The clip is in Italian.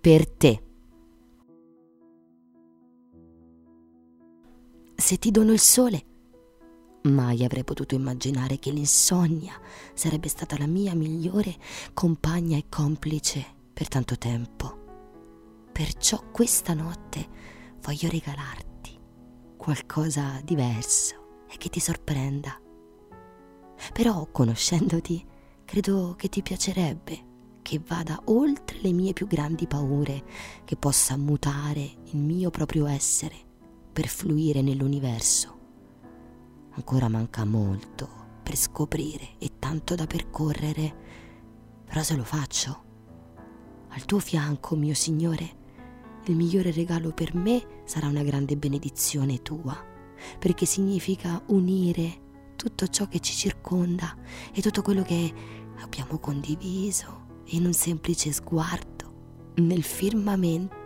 per te. Se ti dono il sole, mai avrei potuto immaginare che l'insonnia sarebbe stata la mia migliore compagna e complice per tanto tempo. Perciò questa notte voglio regalarti qualcosa diverso e che ti sorprenda. Però, conoscendoti, credo che ti piacerebbe, che vada oltre le mie più grandi paure, che possa mutare il mio proprio essere per fluire nell'universo. Ancora manca molto per scoprire e tanto da percorrere, però se lo faccio, al tuo fianco, mio Signore, il migliore regalo per me sarà una grande benedizione tua, perché significa unire tutto ciò che ci circonda e tutto quello che abbiamo condiviso in un semplice sguardo nel firmamento